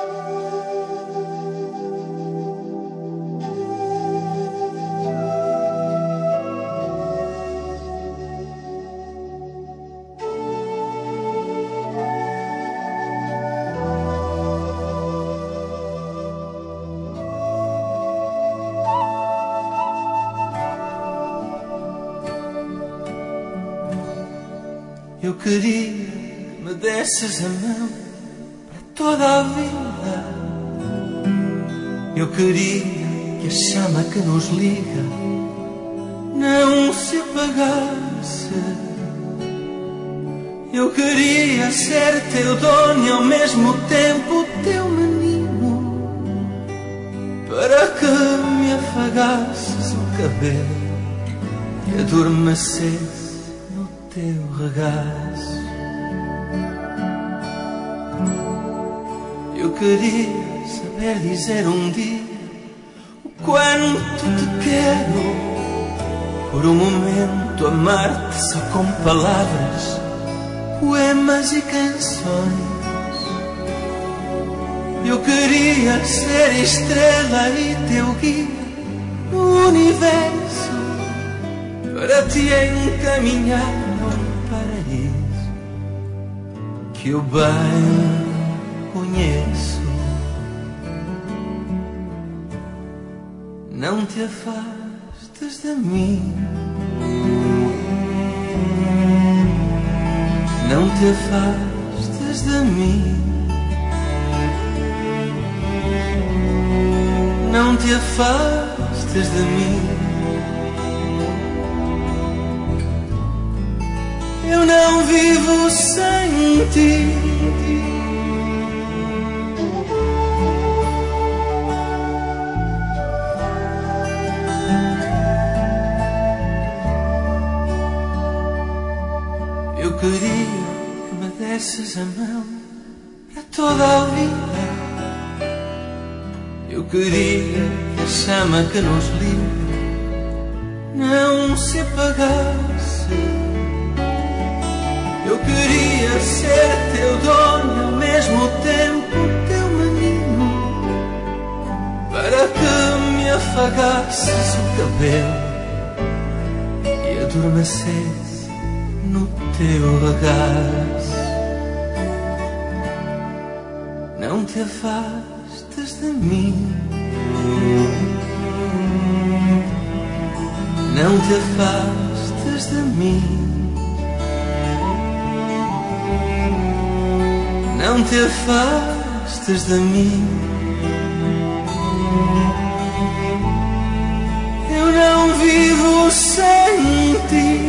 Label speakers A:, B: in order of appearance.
A: Eu queria que me desses a mão para toda a vida. Eu queria que a chama que nos liga não se apagasse. Eu queria ser teu dono e ao mesmo tempo teu menino, para que me afagasses o cabelo e adormecesse teu regaço. Eu queria saber dizer um dia o quanto te quero, por um momento amar-te só com palavras, poemas e canções. Eu queria ser estrela e teu guia no universo, para te encaminhar que eu bem conheço. Não te afastes de mim, não te afastes de mim, não te afastes de mim. Eu não vivo sem ti. Eu queria que me desses a mão para toda a vida. Eu queria que a chama que nos liga não se apagasse. Eu queria ser teu dono e ao mesmo tempo teu menino, para que me afagasses o cabelo e adormecesse no teu regaço. Não te afastes de mim, não te afastes de mim, não te afastes de mim. Eu não vivo sem ti.